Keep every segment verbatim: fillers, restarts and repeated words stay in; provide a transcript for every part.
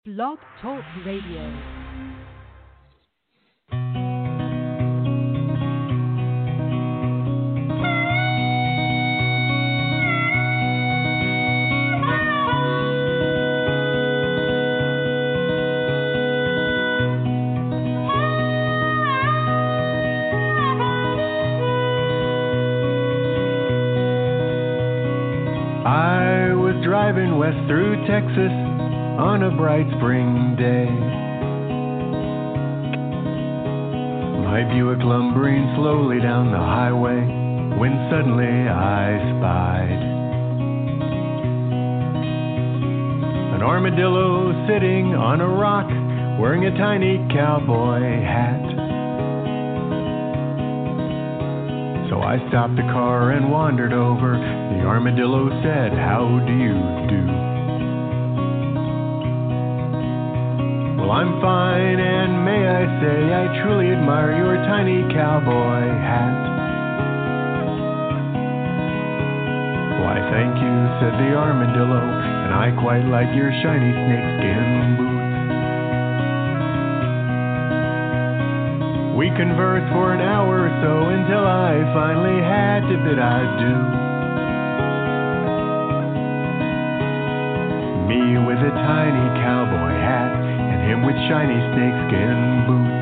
Blog Talk Radio. I was driving west through Texas on a bright spring day. My Buick lumbering slowly down the highway when suddenly I spied an armadillo sitting on a rock wearing a tiny cowboy hat. So I stopped the car and wandered over. The armadillo said, "How do you do?" "Well, I'm fine, and may I say I truly admire your tiny cowboy hat." "Why, thank you," said the armadillo, "and I quite like your shiny snakeskin boots." We conversed for an hour or so until I finally had to bid adieu. Me with a tiny cowboy hat and him with shiny snakeskin boots.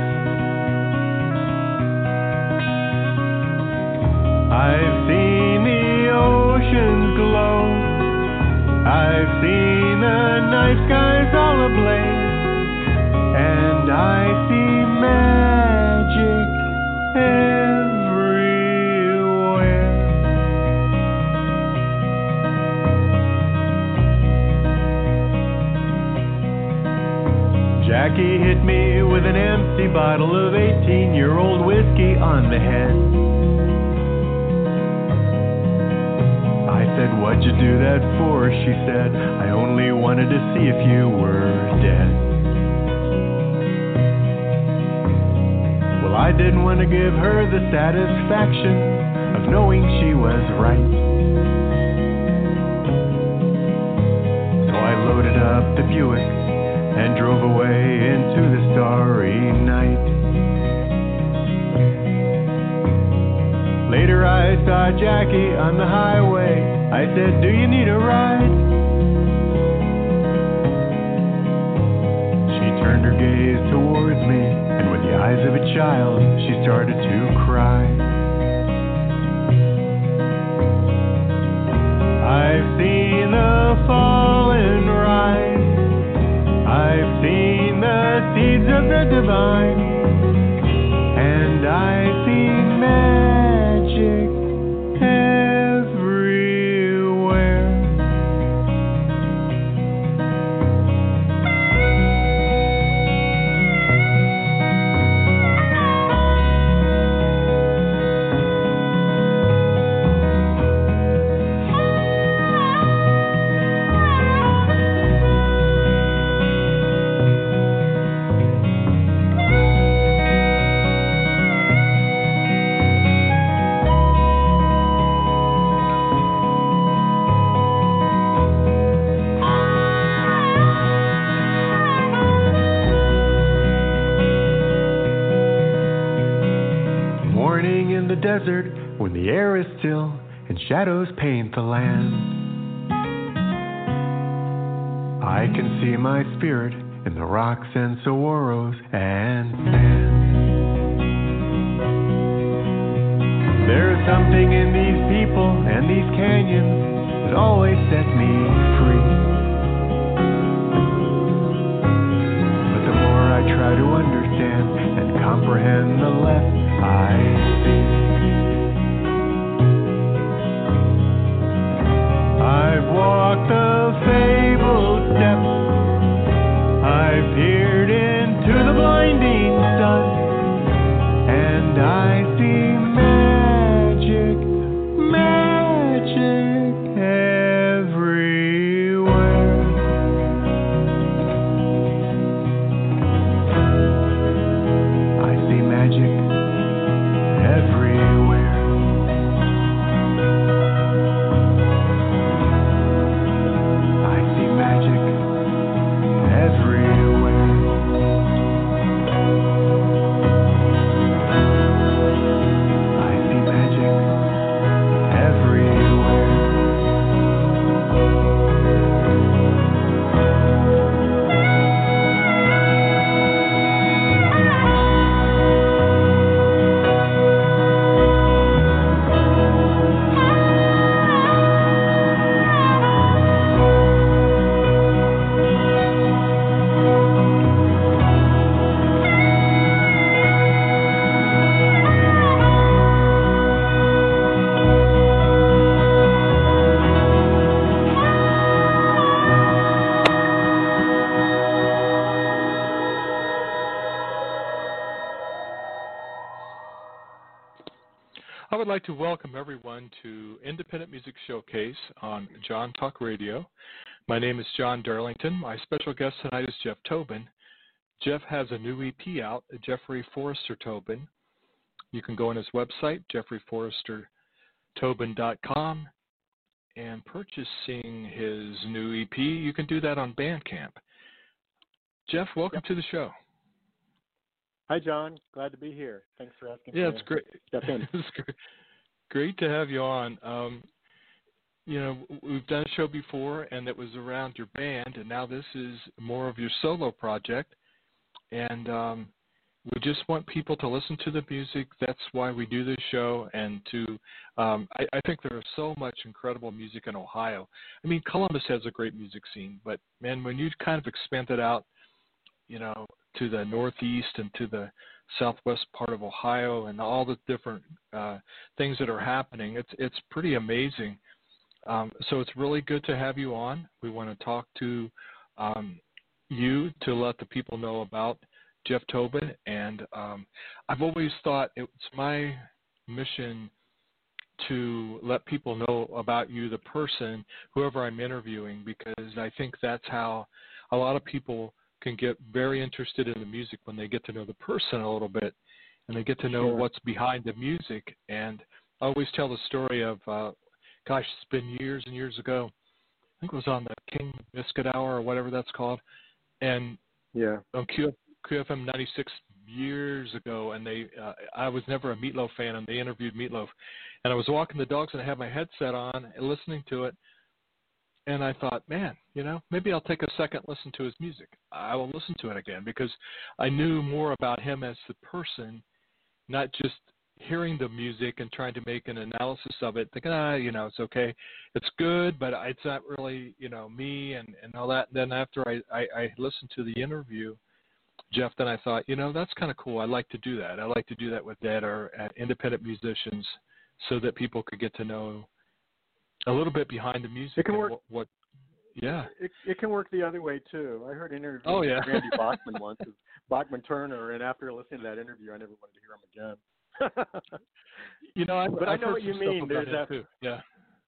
I've seen the oceans glow, I've seen the night skies all ablaze, and I see magic everywhere. Jackie hit me with an empty bottle of eighteen-year-old whiskey on the head. I said, "What'd you do that for?" She said, "I only wanted to see if you were dead." Well, I didn't want to give her the satisfaction of knowing she was right. So I loaded up the Buick and drove away into the starry night. Later I saw Jackie on the highway. I said, "Do you need a ride?" She turned her gaze towards me, and with the eyes of a child, she started to cry. I've seen the fall and rise, I've seen the seeds of the divine, and I see magic everywhere. Desert, when the air is still and shadows paint the land, I can see my spirit in the rocks and saguaros and sand. There's something in these people and these canyons that always set me free. But the more I try to understand and comprehend, the less I see. I've walked the fabled steps, I've peered into the blinding sun, and I see magic, magic everywhere. I would like to welcome everyone to Independent Music Showcase on John Talk Radio. My name is John Darlington. My special guest tonight is Jeff Tobin. Jeff has a new E P out, Jeffrey Forrester Tobin. You can go on his website, jeffrey forrester tobin dot com, and purchasing his new E P. You can do that on Bandcamp. Jeff, welcome Yep. to the show. Hi, John. Glad to be here. Thanks for asking. Yeah, me it's great. Step in. It's great. Great to have you on. Um, you know, we've done a show before, and it was around your band, and now this is more of your solo project. And um, we just want people to listen to the music. That's why we do this show. And to, um, I, I think there is so much incredible music in Ohio. I mean, Columbus has a great music scene, but man, when you kind of expand it out, you know, to the northeast and to the southwest part of Ohio and all the different uh, things that are happening, it's it's pretty amazing. Um, so it's really good to have you on. We want to talk to um, you to let the people know about Jeff Tobin. And um, I've always thought it's my mission to let people know about you, the person, whoever I'm interviewing, because I think that's how a lot of people can get very interested in the music when they get to know the person a little bit and they get to know Sure. what's behind the music. And I always tell the story of, uh, gosh, it's been years and years ago. I think it was on the King Biscuit Hour or whatever that's called. And Yeah. on Q, Q F M ninety-six years ago, and they, uh, I was never a Meatloaf fan, and they interviewed Meatloaf. And I was walking the dogs, and I had my headset on and listening to it. And I thought, man, you know, maybe I'll take a second listen to his music. I will listen to it again because I knew more about him as the person, not just hearing the music and trying to make an analysis of it, thinking, ah, you know, it's okay. It's good, but it's not really, you know, me and, and all that. And then after I, I, I listened to the interview, Jeff, then I thought, you know, that's kind of cool. I like to do that. I like to do that with that or at independent musicians so that people could get to know a little bit behind the music. It can and work. What, what yeah. It it can work the other way too. I heard an interview Oh, yeah. with Randy Bachman once, of Bachman Turner, and after listening to that interview, I never wanted to hear him again. You know, I, but I've I know heard what you some stuff mean. about There's him a too. Yeah.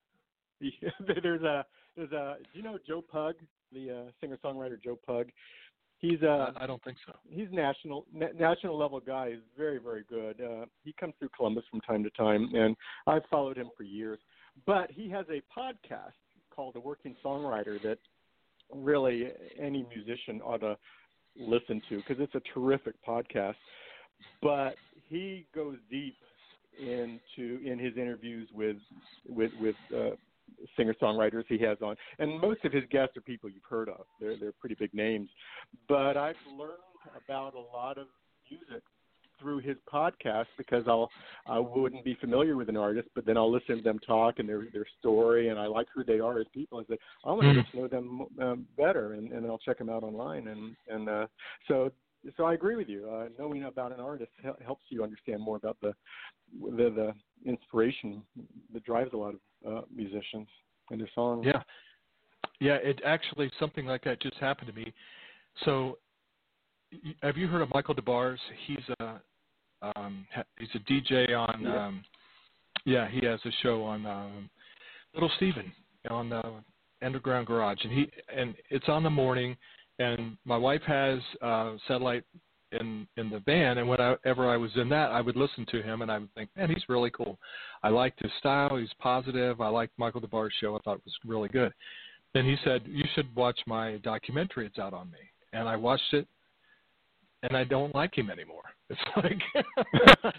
there's a there's a. Do you know Joe Pug, the uh, singer-songwriter Joe Pug? He's uh I, I don't think so. He's national na- national level guy. He's very very good. Uh, he comes through Columbus from time to time, and I've followed him for years. But he has a podcast called The Working Songwriter that really any musician ought to listen to because it's a terrific podcast. But he goes deep into in his interviews with with with uh, singer-songwriters he has on, and most of his guests are people you've heard of. They're they're pretty big names. But I've learned about a lot of music through his podcast because I'll I wouldn't be familiar with an artist, but then I'll listen to them talk and their their story, and I like who they are as people. I say I want to Mm. get to know them um, better, and, and I'll check them out online, and and uh, so so I agree with you. Uh, knowing about an artist hel- helps you understand more about the the, the inspiration that drives a lot of uh, musicians and their songs. Yeah. Yeah, it actually, something like that just happened to me. So y- have you heard of Michael DeBars? He's a, um, ha- he's a D J on, Yeah. um, yeah, he has a show on um, Little Steven on uh, Underground Garage. And he and it's on the morning, and my wife has uh, satellite in in the van, and whenever I was in that, I would listen to him, and I would think, man, he's really cool. I liked his style. He's positive. I liked Michael DeBar's show. I thought it was really good. Then he said, you should watch my documentary. It's out on me. And I watched it, and I don't like him anymore. It's like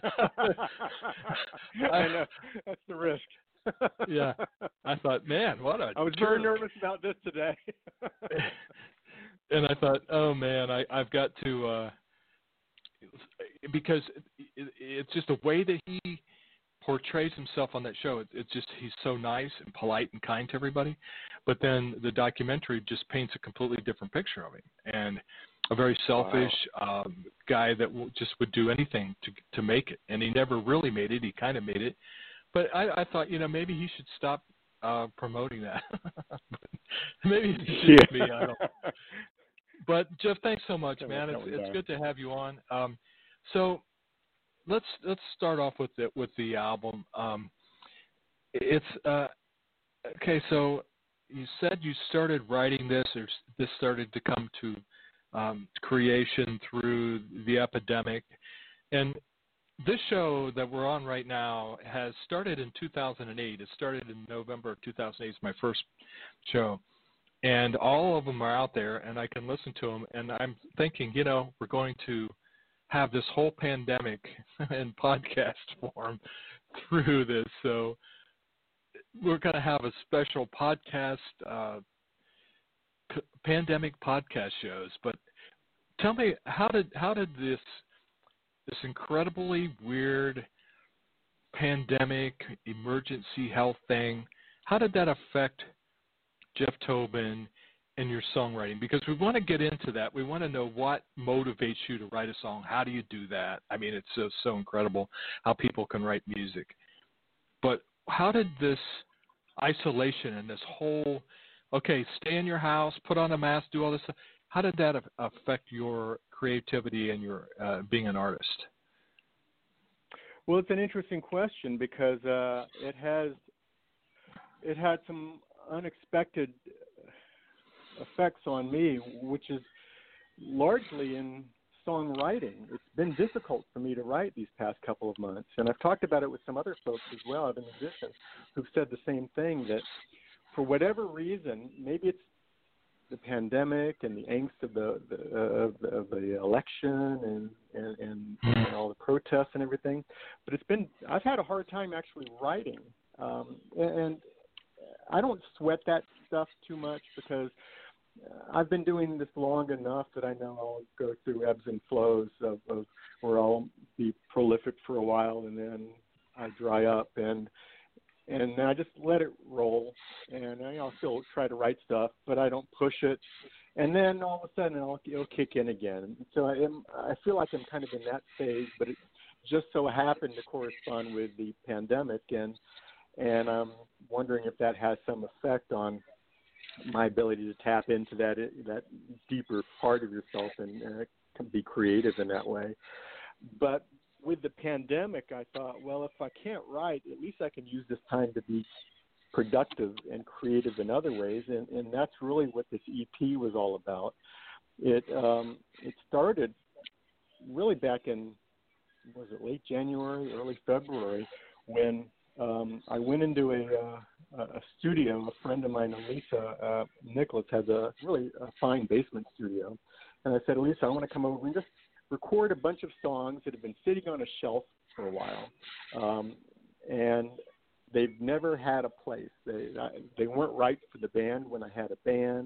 I know. That's the risk. Yeah. I thought, man, what a I was very jerk. nervous about this today. And I thought, oh man, I, I've got to, uh, because it, it's just the way that he portrays himself on that show. It, it's just, he's so nice and polite and kind to everybody. But then the documentary just paints a completely different picture of him, and a very selfish wow. um, guy that will, just would do anything to to make it. And he never really made it. He kind of made it. But I, I thought, you know, maybe he should stop uh, promoting that. Maybe it's just yeah. me. I don't. But Jeff, thanks so much, Yeah, man. It's that it's down. good to have you on. Um, so let's let's start off with the with the album. Um, it's uh, okay. So you said you started writing this, or this started to come to um, creation through the epidemic, and this show that we're on right now has started in two thousand eight. It started in November of two thousand eight. It's my first show. And all of them are out there, and I can listen to them. And I'm thinking, you know, we're going to have this whole pandemic in podcast form through this. So we're going to have a special podcast, uh, p- pandemic podcast shows. But tell me, how did how did this this incredibly weird pandemic emergency health thing, how did that affect Jeff Tobin and your songwriting? Because we want to get into that. We want to know what motivates you to write a song. How do you do that? I mean, it's so, so incredible how people can write music. But how did this isolation and this whole, okay, stay in your house, put on a mask, do all this stuff, how did that affect your creativity and your uh, being an artist? Well, it's an interesting question because uh, it has it had some unexpected effects on me, which is largely in songwriting. It's been difficult for me to write these past couple of months, and I've talked about it with some other folks as well, other musicians, who've said the same thing, that for whatever reason, maybe it's the pandemic and the angst of the, the, uh, of, the of the election and, and, and, and all the protests and everything, but it's been, I've had a hard time actually writing, um, and I don't sweat that stuff too much because I've been doing this long enough that I know I'll go through ebbs and flows of, of where I'll be prolific for a while and then I dry up, and and I just let it roll, and I'll still try to write stuff, but I don't push it, and then all of a sudden it'll, it'll kick in again. So I am, I feel like I'm kind of in that phase, but it just so happened to correspond with the pandemic, and and I'm wondering if that has some effect on my ability to tap into that that deeper part of yourself and uh, be creative in that way. But with the pandemic, I thought, well, if I can't write, at least I can use this time to be productive and creative in other ways, and, and that's really what this E P was all about. It um, it started really back in, was it late January, early February, when um, I went into a, uh, a studio. A friend of mine, Elisa uh, Nicholas, has a really a fine basement studio, and I said, Elisa, I want to come over and just record a bunch of songs that have been sitting on a shelf for a while, um, and they've never had a place. They they weren't right for the band when I had a band.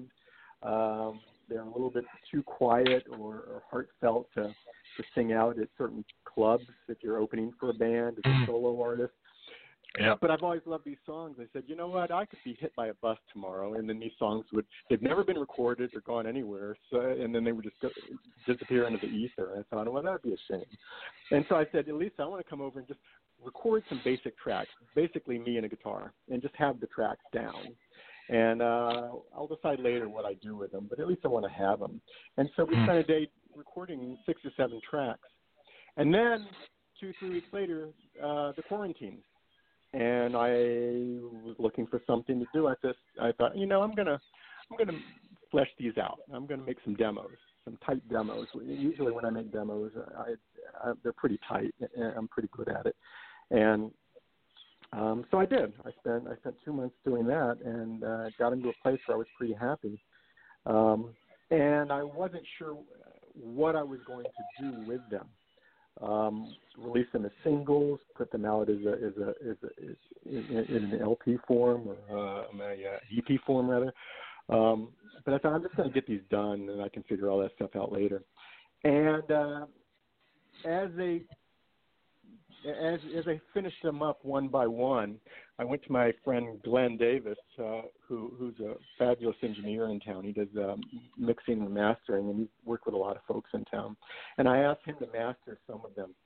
Um, they're a little bit too quiet or, or heartfelt to, to sing out at certain clubs if you're opening for a band as a solo artist. Yeah. But I've always loved these songs. I said, you know what, I could be hit by a bus tomorrow, and then these songs would, they've never been recorded or gone anywhere, so, and then they would just go, disappear into the ether. And I thought, well, that would be a shame. And so I said, Elisa, I want to come over and just record some basic tracks, basically me and a guitar, and just have the tracks down. And uh, I'll decide later what I do with them, but at least I want to have them. And so we spent a day recording six or seven tracks. And then two, three weeks later, uh, the quarantine. And I was looking for something to do. I just, I thought, you know, I'm gonna, I'm gonna flesh these out. I'm gonna make some demos, some tight demos. Usually, when I make demos, I, I, they're pretty tight. And I'm pretty good at it, and um, so I did. I spent, I spent two months doing that, and uh, got into a place where I was pretty happy. Um, and I wasn't sure what I was going to do with them. Um, release them as singles, put them out as a as a as, a, as in, in an L P form or uh, a uh, E P form rather. Um, but I thought I'm just going to get these done, and I can figure all that stuff out later. And uh, as they as as I finished them up one by one, I went to my friend Glenn Davis, uh, who who's a fabulous engineer in town. He does um, mixing and mastering, and he's worked with a lot of folks in town. And I asked him to master some of them,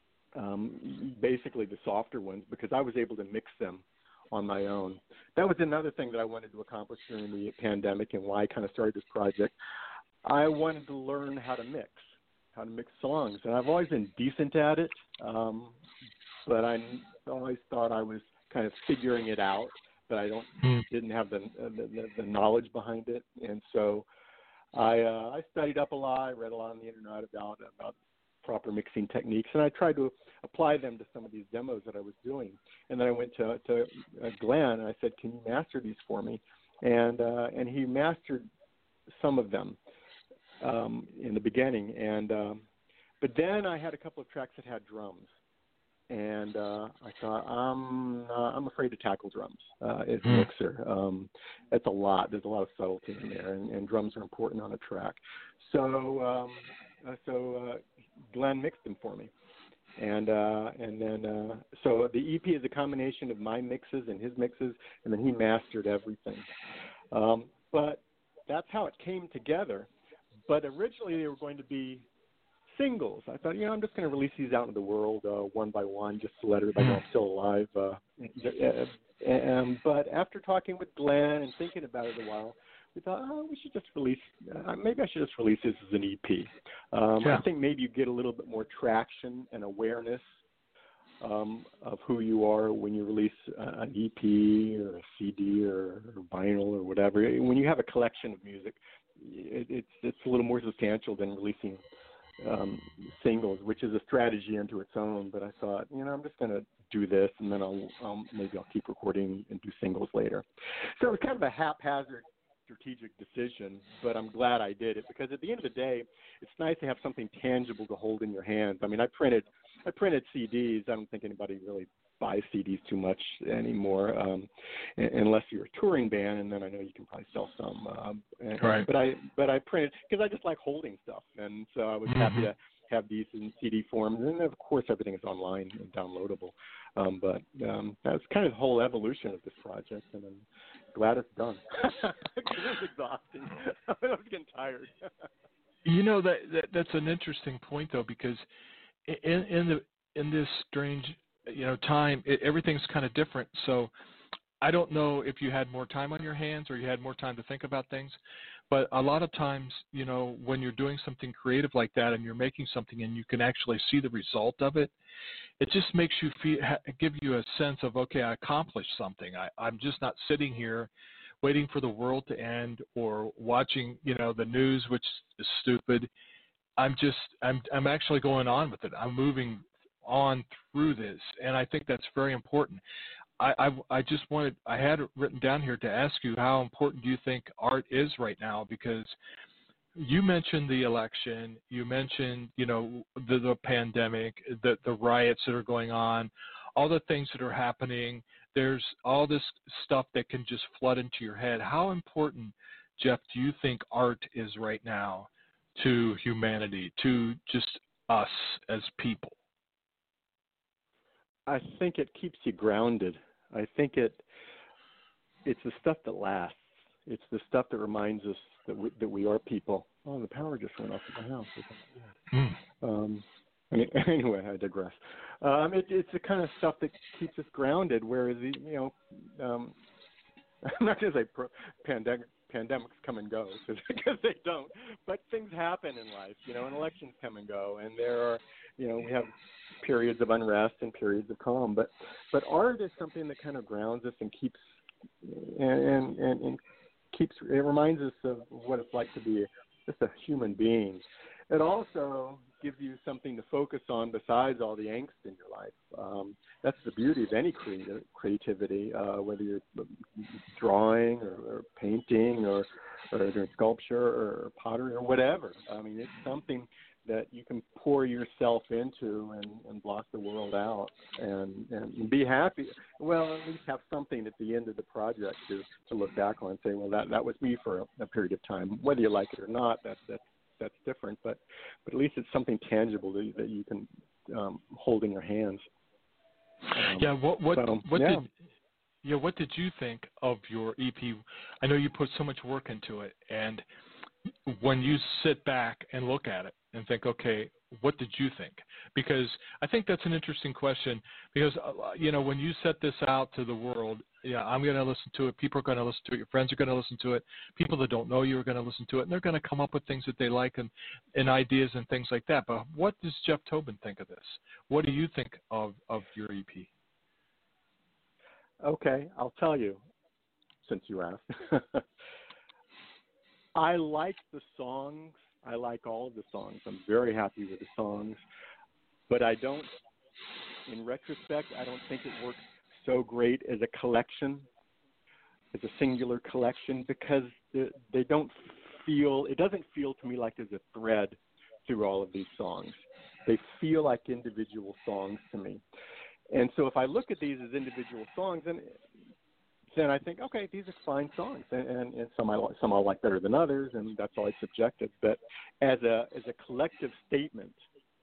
um, basically the softer ones, because I was able to mix them on my own. That was another thing that I wanted to accomplish during the pandemic, and why I kind of started this project. I wanted to learn how to mix. how to mix songs, and I've always been decent at it, um, but I always thought I was kind of figuring it out, but I don't mm. didn't have the, the the knowledge behind it, and so I uh, I studied up a lot. I read a lot on the internet about about proper mixing techniques, and I tried to apply them to some of these demos that I was doing. And then I went to to uh, Glenn and I said, "Can you master these for me?" And uh, and he mastered some of them um, in the beginning, and um, but then I had a couple of tracks that had drums. And uh, I thought, I'm uh, I'm afraid to tackle drums uh, as a mm. mixer. Um, that's a lot. There's a lot of subtlety in there, and, and drums are important on a track. So um, uh, so uh, Glenn mixed them for me, and uh, and then uh, so the E P is a combination of my mixes and his mixes, and then he mastered everything. Um, but that's how it came together. But originally they were going to be singles. I thought, you know, I'm just going to release these out into the world uh, one by one, just to let everybody know I'm still alive. Uh, and, but after talking with Glenn and thinking about it a while, we thought, oh, we should just release. Uh, maybe I should just release this as an E P. Um, yeah. I think maybe you get a little bit more traction and awareness um, of who you are when you release uh, an E P or a C D or, or vinyl or whatever. When you have a collection of music, it, it's it's a little more substantial than releasing Um, singles, which is a strategy unto its own. But I thought, you know, I'm just going to do this, and then I'll um, maybe I'll keep recording and do singles later. So it was kind of a haphazard strategic decision, but I'm glad I did it, because at the end of the day, it's nice to have something tangible to hold in your hands. I mean, I printed I printed C Ds. I don't think anybody really buys C Ds too much anymore, um, unless you're a touring band, and then I know you can probably sell some. Um, and, right. But I but I printed because I just like holding stuff, and so I was mm-hmm. happy to have these in C D forms. And of course, everything is online and downloadable. Um, but um, that's kind of the whole evolution of this project, and I'm glad it's done. It was exhausting. I was getting tired. You know, that, that that's an interesting point, though, because in in the in this strange, you know, time, it, everything's kind of different. So I don't know if you had more time on your hands or you had more time to think about things, but a lot of times, you know, when you're doing something creative like that and you're making something and you can actually see the result of it, it just makes you feel, give you a sense of, okay, I accomplished something. I, I'm just not sitting here waiting for the world to end or watching, you know, the news, which is stupid. I'm just, I'm, I'm actually going on with it. I'm moving on through this, and I think that's very important. I, I, I just wanted, I had it written down here to ask you, how important do you think art is right now? Because you mentioned the election, you mentioned, you know, the, the pandemic, the, the riots that are going on, all the things that are happening. There's all this stuff that can just flood into your head. How important, Jeff, do you think art is right now to humanity, to just us as people? I think it keeps you grounded. I think it it's the stuff that lasts. It's the stuff that reminds us that we, that we are people. Oh, the power just went off at my house. Mm. Um, I mean, anyway, I digress. Um, it, it's the kind of stuff that keeps us grounded. Whereas, the, you know, um, I'm not going to say pro- pandemic, pandemics come and go because they don't. But things happen in life, you know, and elections come and go, and there are, you know, we have periods of unrest and periods of calm. But but art is something that kind of grounds us and keeps and and, and keeps it reminds us of what it's like to be just a human being. It also gives you something to focus on besides all the angst in your life. Um, that's the beauty of any creative, creativity, uh, whether you're drawing or, or painting or, or doing sculpture or pottery or whatever. I mean, it's something that you can pour yourself into and, and block the world out and, and be happy. Well, at least have something at the end of the project to, to look back on and say, well, that, that was me for a, a period of time. Whether you like it or not, that's, that's, that's different. But, but at least it's something tangible that, that you can um, hold in your hands. Um, yeah, what what so, what yeah. did yeah what did you think of your E P? I know you put so much work into it, and when you sit back and look at it and think, okay, what did you think? Because I think that's an interesting question because, uh, you know, when you set this out to the world, yeah, I'm going to listen to it. People are going to listen to it. Your friends are going to listen to it. People that don't know you are going to listen to it. And they're going to come up with things that they like and, and ideas and things like that. But what does Jeff Tobin think of this? What do you think of, of your E P? Okay, I'll tell you, since you asked. I like the songs. I like all of the songs. I'm very happy with the songs. But I don't, in retrospect, I don't think it works so great as a collection, as a singular collection, because they, they don't feel, it doesn't feel to me like there's a thread through all of these songs. They feel like individual songs to me. And so if I look at these as individual songs, then then I think, okay, these are fine songs, and, and, and some I like, some I like better than others, and that's always subjective. But as a as a collective statement,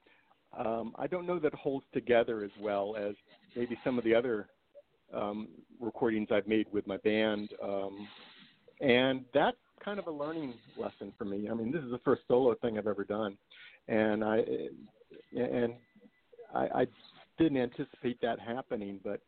um, I don't know that it holds together as well as maybe some of the other um, recordings I've made with my band, um, and that's kind of a learning lesson for me. I mean, this is the first solo thing I've ever done, and I and I, I didn't anticipate that happening, but.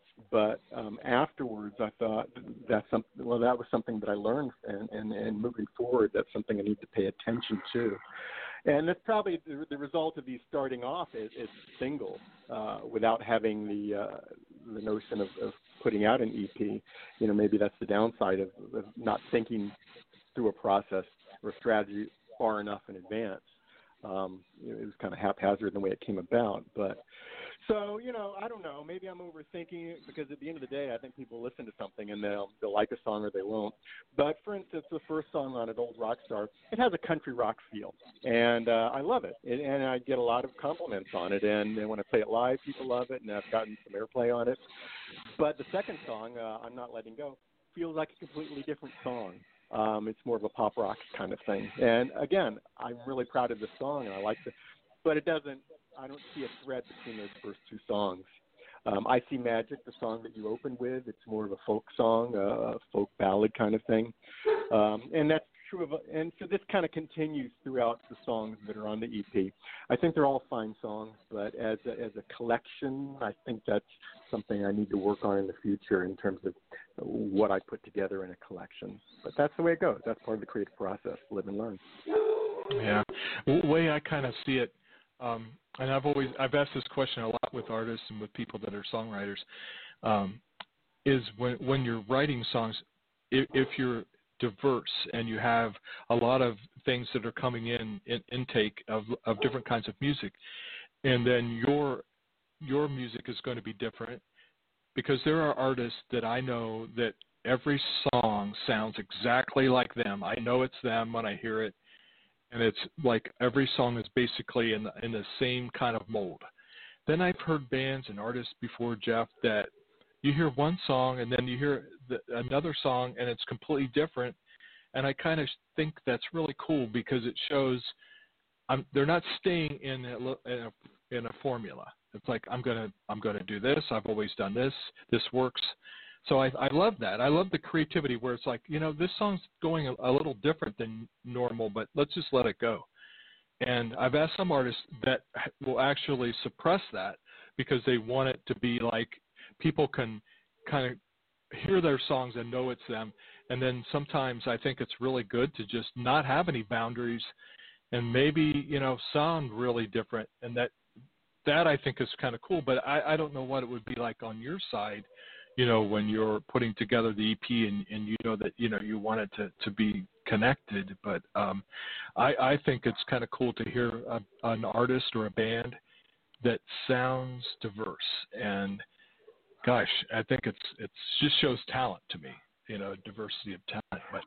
But um, afterwards, I thought that's something. Well, that was something that I learned, and, and, and moving forward, that's something I need to pay attention to. And that's probably the, the result of these starting off as, as singles, uh, without having the uh, the notion of, of putting out an E P. You know, maybe that's the downside of, of not thinking through a process or strategy far enough in advance. Um, it was kind of haphazard in the way it came about, but. So, you know, I don't know. Maybe I'm overthinking it because at the end of the day, I think people listen to something and they'll, they'll like a song or they won't. But, for instance, the first song on it, Old Rock Star, it has a country rock feel, and uh, I love it. it. And I get a lot of compliments on it, and, and when I play it live, people love it, and I've gotten some airplay on it. But the second song, uh, I'm Not Letting Go, feels like a completely different song. Um, it's more of a pop rock kind of thing. And, again, I'm really proud of the song, and I like it, but it doesn't, I don't see a thread between those first two songs. Um, I See Magic, the song that you opened with, it's more of a folk song, a folk ballad kind of thing. Um, and that's true of, and so this kind of continues throughout the songs that are on the E P. I think they're all fine songs, but as a, as a collection, I think that's something I need to work on in the future in terms of what I put together in a collection. But that's the way it goes. That's part of the creative process, live and learn. Yeah. The way I kind of see it, um, and I've always I've asked this question a lot with artists and with people that are songwriters, um, is when when you're writing songs, if, if you're diverse and you have a lot of things that are coming in, in intake of of different kinds of music, and then your your music is going to be different, because there are artists that I know that every song sounds exactly like them. I know it's them when I hear it. And it's like every song is basically in the, in the same kind of mold. Then I've heard bands and artists before, Jeff, that you hear one song and then you hear the, another song and it's completely different. And I kind of think that's really cool because it shows I'm, they're not staying in a, in a in a formula. It's like I'm gonna I'm gonna do this. I've always done this. This works. So I, I love that. I love the creativity where it's like, you know, this song's going a, a little different than normal, but let's just let it go. And I've asked some artists that will actually suppress that because they want it to be like people can kind of hear their songs and know it's them. And then sometimes I think it's really good to just not have any boundaries and maybe, you know, sound really different. And that, that I think is kind of cool, but I, I don't know what it would be like on your side, you know, when you're putting together the E P and, and you know that, you know, you want it to, to be connected. But um, I, I think it's kind of cool to hear a, an artist or a band that sounds diverse. And gosh, I think it's it's just shows talent to me, you know, diversity of talent. But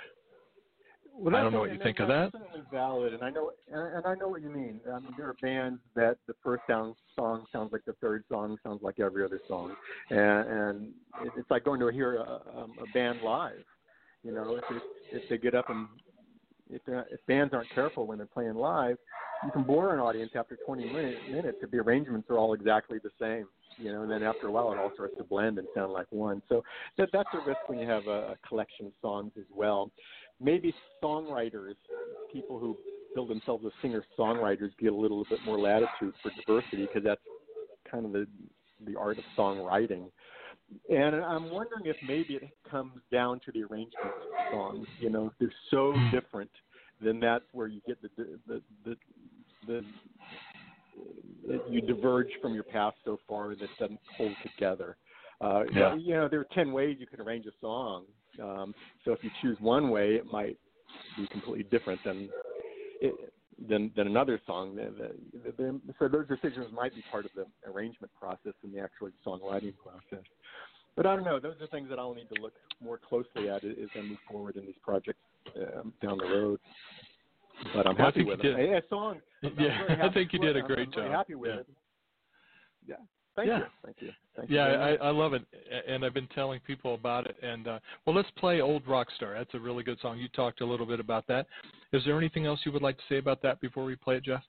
well, I don't know what you think of that. That's certainly valid, and I know, and, and I know what you mean. I mean, there are bands that the first sound, song sounds like the third song sounds like every other song, and, and it, it's like going to hear a, um, a band live. You know, if it, if they get up and if if bands aren't careful when they're playing live, you can bore an audience after twenty minutes, minutes if the arrangements are all exactly the same. You know, and then after a while, it all starts to blend and sound like one. So that that's a risk when you have a, a collection of songs as well. maybe songwriters, people who build themselves as singer-songwriters, get a little bit more latitude for diversity because that's kind of the the art of songwriting. And I'm wondering if maybe it comes down to the arrangements of songs. You know, they're so different, then that's where you get the the the, the, the you diverge from your past so far that it doesn't hold together. Uh, yeah. You know, there are ten ways you can arrange a song. Um, so if you choose one way, it might be completely different than it, than than another song. The, the, the, so those decisions might be part of the arrangement process and the actual songwriting process. But I don't know. Those are things that I'll need to look more closely at as I move forward in these projects um, down the road. But I'm well, happy with it. A song. I'm yeah, I think you did a great I'm job. Very happy with yeah. it. Yeah. Thank yeah. you. Thank you. Thank yeah, you I, I love it, and I've been telling people about it. And uh, well, let's play "Old Rockstar." That's a really good song. You talked a little bit about that. Is there anything else you would like to say about that before we play it, Jeff?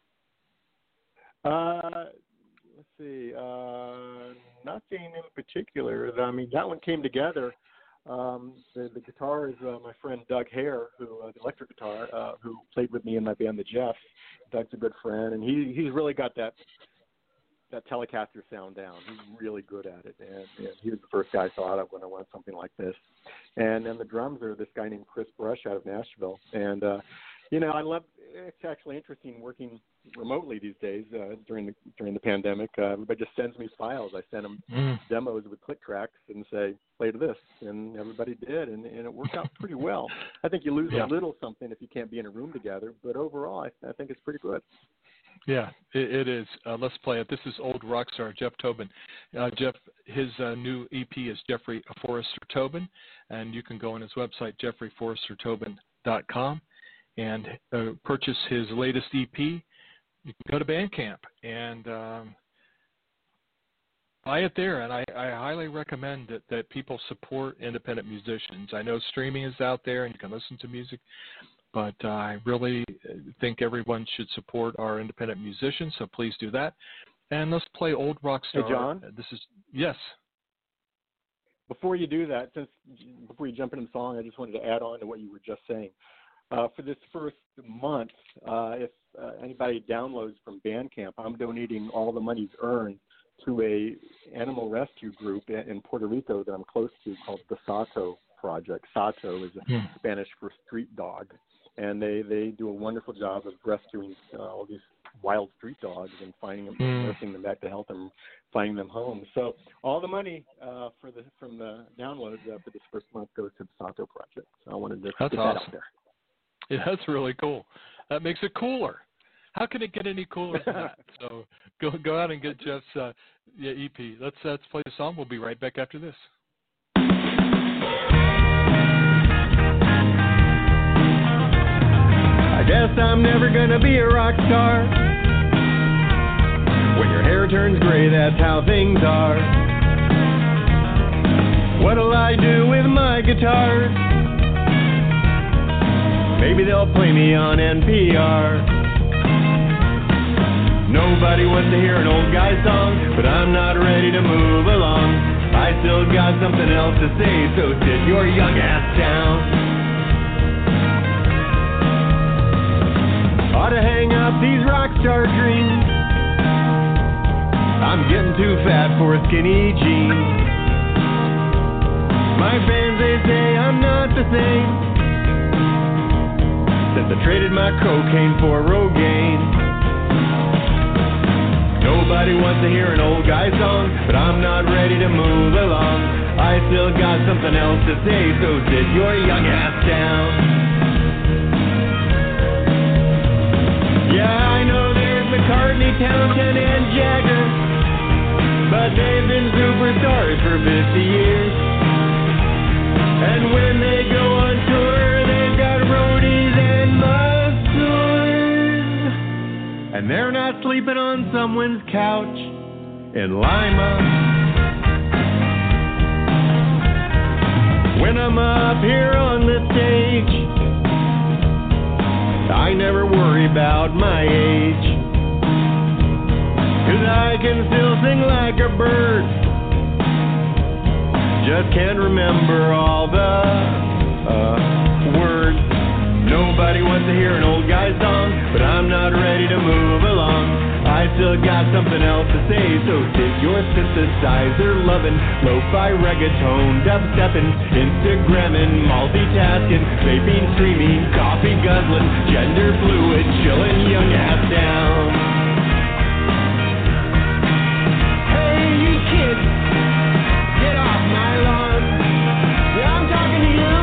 Uh, let's see. Uh, nothing in particular. I mean, that one came together. Um, the, the guitar is uh, my friend Doug Hare, who uh, the electric guitar, uh, who played with me in my band, the Jeffs. Doug's a good friend, and he he's really got that. that Telecaster sound down. He's really good at it, and, and he was the first guy I thought of when I wanted something like this. And then the drums are this guy named Chris Brush out of Nashville. And, uh, you know, I love, it's actually interesting working remotely these days uh, during the during the pandemic. Uh, everybody just sends me files. I send them mm. demos with click tracks and say, play to this. And everybody did, and, and it worked out pretty well. I think you lose yeah. a little something if you can't be in a room together, but overall I, I think it's pretty good. Yeah, it, it is. Uh, let's play it. This is Old Rockstar, Jeff Tobin. Uh, Jeff, his uh, new E P is Jeffrey Forrester Tobin, and you can go on his website, jeffrey forrester tobin dot com, and uh, purchase his latest E P. You can go to Bandcamp and um, buy it there, and I, I highly recommend that, that people support independent musicians. I know streaming is out there, and you can listen to music, but uh, I really think everyone should support our independent musicians, so please do that. And let's play Old Rockstar. Hey, John? This is, yes. Before you do that, since before you jump into the song, I just wanted to add on to what you were just saying. Uh, for this first month, uh, if uh, anybody downloads from Bandcamp, I'm donating all the monies earned to a animal rescue group in Puerto Rico that I'm close to called the Sato Project. Sato is a hmm. Spanish for street dog. And they, they do a wonderful job of rescuing uh, all these wild street dogs and finding them, mm. nursing them back to health and finding them homes. So all the money uh, for the from the downloads uh, for this first month goes to the Sato Project. So I wanted to that's get awesome. that out there. Yeah, that's really cool. That makes it cooler. How can it get any cooler than that? So go go out and get Jeff's uh, yeah, E P. Let's let's play the song. We'll be right back after this. I guess I'm never gonna be a rock star. When your hair turns gray, that's how things are. What'll I do with my guitar? Maybe they'll play me on N P R. Nobody wants to hear an old guy song, but I'm not ready to move along. I still got something else to say, so sit your young ass down. Ought to hang up these rock star dreams. I'm getting too fat for skinny jeans. My fans, they say I'm not the same since I traded my cocaine for Rogaine. Nobody wants to hear an old guy song, but I'm not ready to move along. I still got something else to say, so sit your young ass down. Yeah, I know there's McCartney, Townsend, and Jagger, but they've been superstars for fifty years. And when they go on tour, they've got roadies and masseurs. And they're not sleeping on someone's couch in Lima. When I'm up here on the stage, I never worry about my age, 'cause I can still sing like a bird. Just can't remember all the uh, words. Nobody wants to hear an old guy's song, but I'm not ready to move along. I still got something else to say, so sit your synthesizer loving, lo-fi reggaeton, dubstepping, Instagramming, multitasking, vaping, streaming, coffee guzzling, gender fluid, chilling young ass down. Hey, you kids, get off my lawn. Yeah, I'm talking to you.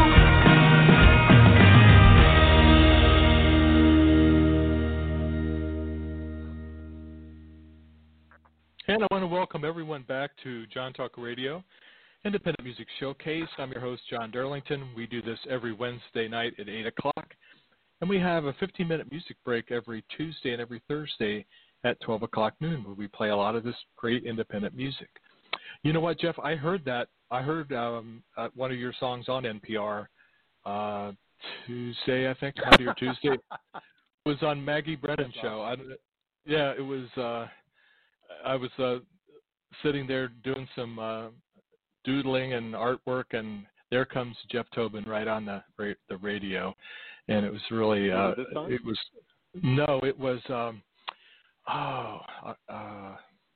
And I want to welcome everyone back to John Talk Radio, Independent Music Showcase. I'm your host, John Darlington. We do this every Wednesday night at eight o'clock. And we have a fifteen-minute music break every Tuesday and every Thursday at twelve o'clock noon, where we play a lot of this great independent music. You know what, Jeff? I heard that. I heard um, uh, one of your songs on N P R uh, Tuesday, I think, Monday or Tuesday. It was on Maggie Brennan's show. I, yeah, it was... Uh, I was uh, sitting there doing some uh, doodling and artwork, and there comes Jeff Tobin right on the ra- the radio, and it was really uh, it was no, it was um, oh uh,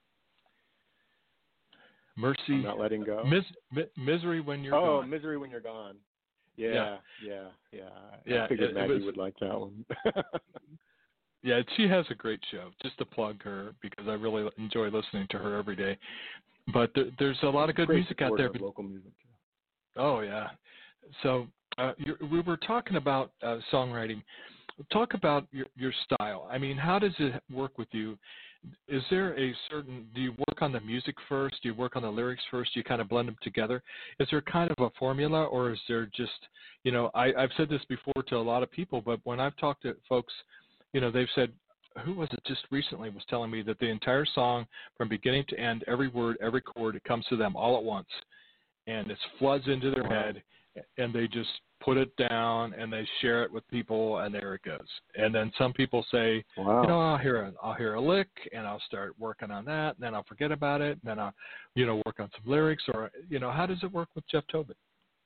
Mercy, I'm not letting go. Mis- mi- misery when you're oh, gone. misery when you're gone. Yeah, yeah, yeah. yeah. yeah I figured it, Maggie it was, would like that one. Yeah, she has a great show. Just to plug her, because I really enjoy listening to her every day. But there, there's a lot of good Great music out there. Of local music. Oh yeah. So uh, you're, we were talking about uh, songwriting. Talk about your, your style. I mean, how does it work with you? Is there a certain? Do you work on the music first? Do you work on the lyrics first? Do you kind of blend them together? Is there kind of a formula, or is there just, you know, I, I've said this before to a lot of people, but when I've talked to folks, you know, they've said, who was it just recently was telling me that the entire song from beginning to end, every word, every chord, it comes to them all at once. And it floods into their head, and they just put it down, and they share it with people, and there it goes. And then some people say, wow. you know, I'll hear a, I'll hear a lick, and I'll start working on that, and then I'll forget about it, and then I'll, you know, work on some lyrics. Or, you know, how does it work with Jeff Tobin?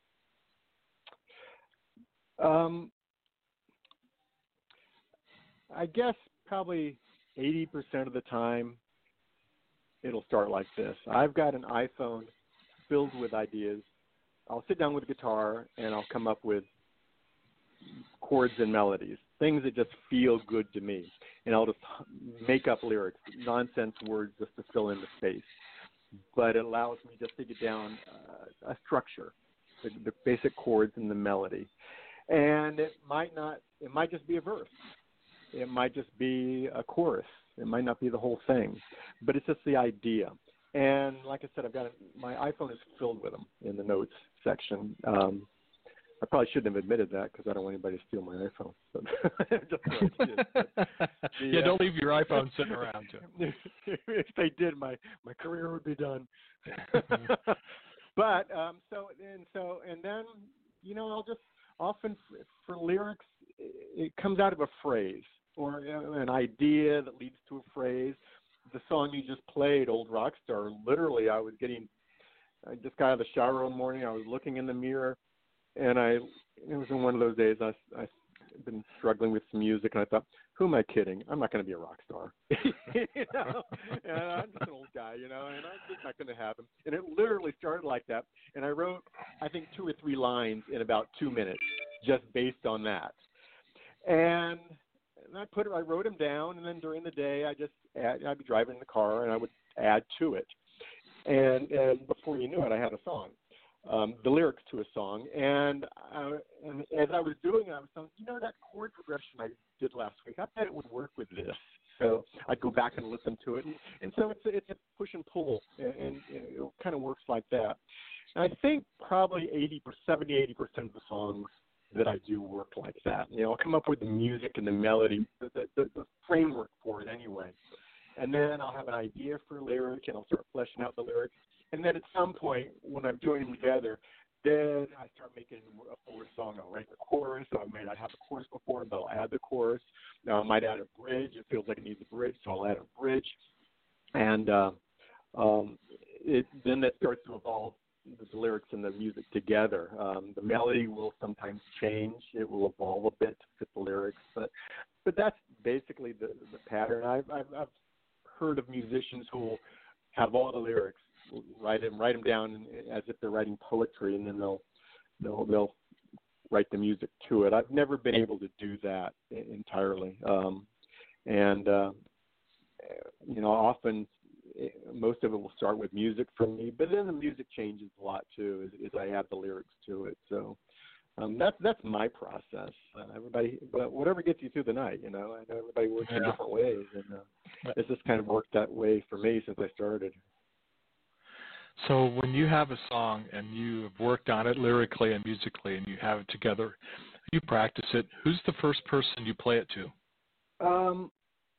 Um. I guess probably eighty percent of the time it'll start like this. I've got an iPhone filled with ideas. I'll sit down with a guitar and I'll come up with chords and melodies, things that just feel good to me. And I'll just make up lyrics, nonsense words just to fill in the space. But it allows me just to get down uh, a structure, the, the basic chords and the melody. And it might not, it might just be a verse. It might just be a chorus. It might not be the whole thing, but it's just the idea. And like I said, I've got a, my iPhone is filled with them in the notes section. Um, I probably shouldn't have admitted that because I don't want anybody to steal my iPhone. But just but the, yeah, don't leave your iPhone sitting around. Too. If they did, my, my career would be done. But um, so and so and then you know I'll just often for, for lyrics it comes out of a phrase or an idea that leads to a phrase. The song you just played, Old Rockstar, literally I was getting, I just got out of the shower one morning, I was looking in the mirror, and I, it was in one of those days, I, I've been struggling with some music, and I thought, who am I kidding? I'm not going to be a rock star. you know? And I'm just an old guy, you know, and it's not going to happen. And it literally started like that, and I wrote, I think, two or three lines in about two minutes, just based on that. And And I put it, I wrote them down, and then during the day, I just add, I'd be driving in the car, and I would add to it. And, and before you knew it, I had a song, um, the lyrics to a song. And, I, and as I was doing it, I was thinking, you know, that chord progression I did last week, I bet it would work with this. So I'd go back and listen to it. And, and so it's a, it's a push and pull, and, and it kind of works like that. And I think probably eighty, seventy, eighty percent of the songs that I do work like that. You know, I'll come up with the music and the melody, the, the, the framework for it anyway. And then I'll have an idea for a lyric, and I'll start fleshing out the lyrics. And then at some point, when I'm joining them together, then I start making a fuller song. I'll write the chorus. So I might not have a chorus before, but I'll add the chorus. Now I might add a bridge. It feels like it needs a bridge, so I'll add a bridge. And uh, um, it, then that starts to evolve the lyrics and the music together. Um, the melody will sometimes change; it will evolve a bit to fit the lyrics, but but that's basically the the pattern. I've I've, I've heard of musicians who will have all the lyrics, write them write them down as if they're writing poetry, and then they'll they'll they'll write the music to it. I've never been able to do that entirely, um, and uh, you know, often. Most of it will start with music for me, but then the music changes a lot too as, as I add the lyrics to it. So um, that's that's my process. Uh, everybody, but whatever gets you through the night, you know. I know everybody works yeah. in different ways, and uh, it's just kind of worked that way for me since I started. So when you have a song and you have worked on it lyrically and musically, and you have it together, you practice it. Who's the first person you play it to? Um,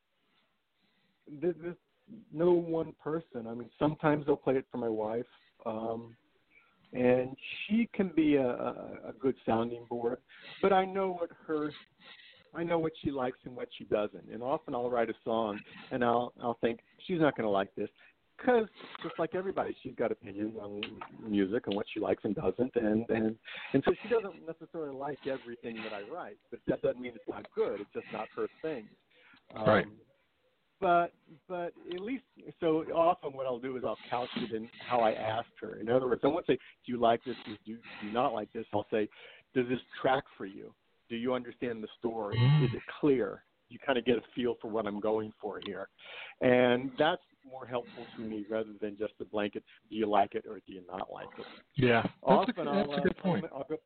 this. this No one person. I mean, sometimes I'll play it for my wife, um, and she can be a, a, a good sounding board. But I know what her, I know what she likes and what she doesn't. And often I'll write a song, and I'll I'll think she's not going to like this, because just like everybody, she's got opinions on music and what she likes and doesn't, and and and so she doesn't necessarily like everything that I write. But that doesn't mean it's not good. It's just not her thing. Um, right. But but at least, so often what I'll do is I'll couch it in how I asked her. In other words, I won't say, do you like this? Do you, do you not like this? I'll say, does this track for you? Do you understand the story? Mm. Is it clear? You kind of get a feel for what I'm going for here. And that's more helpful to me rather than just a blanket, do you like it or do you not like it? Yeah, that's, often a, that's I'll, a good uh, point. I'll go,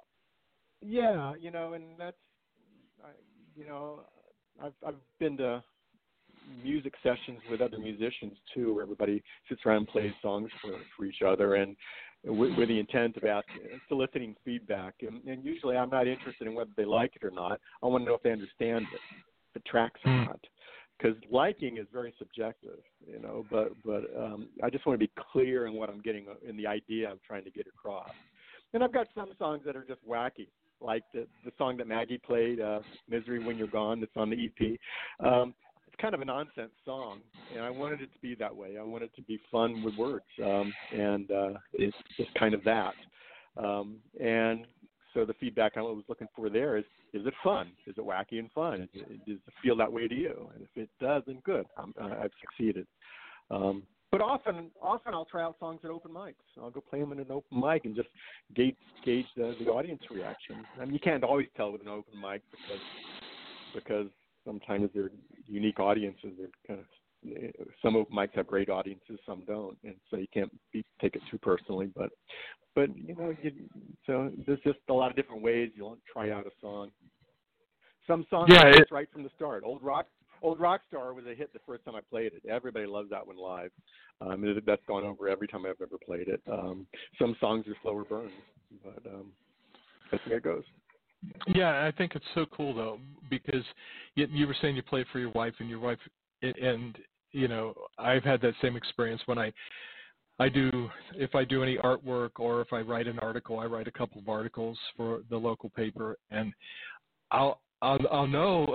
yeah, you know, and that's, I, you know, I've I've been to music sessions with other musicians too, where everybody sits around and plays songs for, for each other, and with, with the intent of asking, soliciting feedback. And, and usually, I'm not interested in whether they like it or not. I want to know if they understand it, if it tracks or not, because liking is very subjective, you know. But but um, I just want to be clear in what I'm getting, in the idea I'm trying to get across. And I've got some songs that are just wacky, like the the song that Maggie played, uh, "Misery When You're Gone," that's on the E P. Um, kind of a nonsense song, and I wanted it to be that way. I wanted it to be fun with words, um, and uh, it's just kind of that. Um, and so the feedback I was looking for there is, is it fun? Is it wacky and fun? Does it feel that way to you? And if it does, then good. I'm, uh, I've succeeded. Um, but often, often I'll try out songs at open mics. I'll go play them in an open mic and just gauge, gauge the, the audience reaction. I mean, you can't always tell with an open mic because because sometimes they're unique audiences. They're kind of, some open mics have great audiences, some don't, and so you can't be, take it too personally. But, but you know, you, so there's just a lot of different ways you'll try out a song. Some songs yeah, are it, just right from the start. Old rock, old Rockstar was a hit the first time I played it. Everybody loves that one live. Um, that's gone over every time I've ever played it. Um, some songs are slower burns, but um, that's the way it goes. Yeah, I think it's so cool though, because you, you were saying you play for your wife, and your wife, and you know, I've had that same experience when I, I do, if I do any artwork or if I write an article, I write a couple of articles for the local paper, and I'll, I'll, I'll know,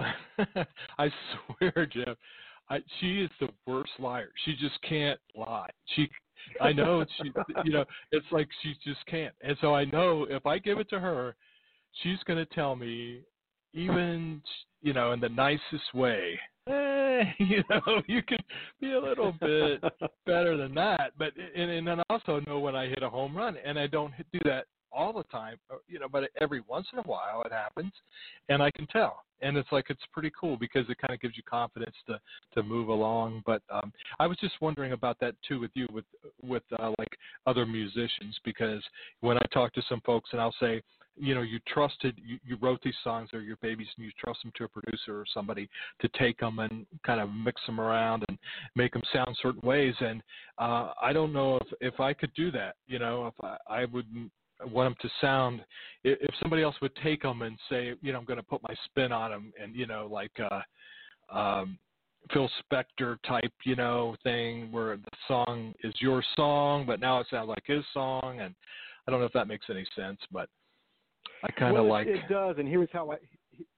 I swear, Jeff, I, she is the worst liar. She just can't lie. She, I know, she, you know, it's like she just can't, and so I know if I give it to her, she's going to tell me, even, you know, in the nicest way, eh, you know, you could be a little bit better than that. But and, and then I also know when I hit a home run, and I don't do that all the time, you know, but every once in a while it happens, and I can tell. And it's like, it's pretty cool because it kind of gives you confidence to, to move along. But um, I was just wondering about that too with you, with, with uh, like other musicians, because when I talk to some folks and I'll say, you know, you trusted, you, you wrote these songs, they're your babies, and you trust them to a producer or somebody to take them and kind of mix them around and make them sound certain ways. And uh, I don't know if, if I could do that, you know, if I, I would want them to sound, if, if somebody else would take them and say, you know, I'm going to put my spin on them, and, you know, like uh, um, Phil Spector type, you know, thing where the song is your song, but now it sounds like his song. And I don't know if that makes any sense, but I kind of well, like it does, and here's how I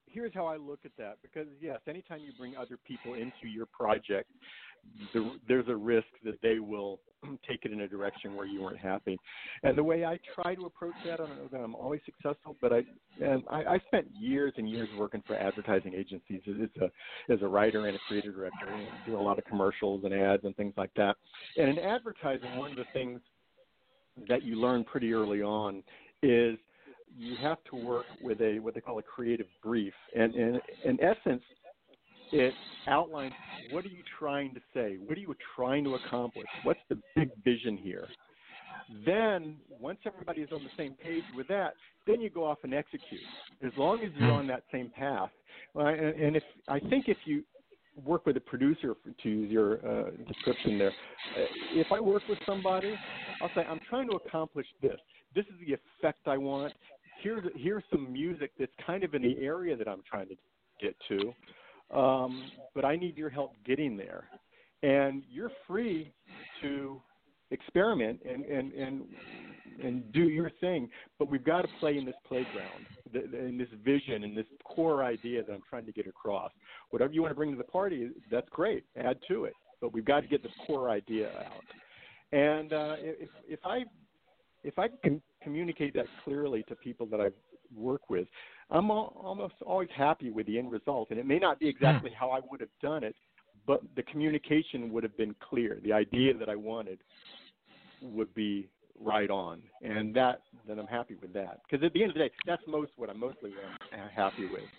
here's how I look at that. Because yes, anytime you bring other people into your project, the, there's a risk that they will take it in a direction where you weren't happy. And the way I try to approach that, I don't know that I'm always successful, but I and I, I spent years and years working for advertising agencies as a as a writer and a creative director, and doing a lot of commercials and ads and things like that. And in advertising, one of the things that you learn pretty early on is you have to work with a what they call a creative brief, and, and in essence, it outlines what are you trying to say, what are you trying to accomplish, what's the big vision here. Then, once everybody is on the same page with that, then you go off and execute. As long as you're on that same path, well, and, and if I think if you work with a producer, to use your uh, description there, if I work with somebody, I'll say I'm trying to accomplish this. This is the effect I want. Here's here's some music that's kind of in the area that I'm trying to get to. Um, but I need your help getting there. And you're free to experiment and, and, and, and do your thing, but we've got to play in this playground, in this vision, and this core idea that I'm trying to get across. Whatever you want to bring to the party, that's great. Add to it. But we've got to get the core idea out. And uh, if, if I if I can communicate that clearly to people that I work with, I'm all, almost always happy with the end result. And it may not be exactly how I would have done it, but the communication would have been clear. The idea that I wanted would be right on. And that, then I'm happy with that. Because at the end of the day, that's most what I'm mostly uh, happy with.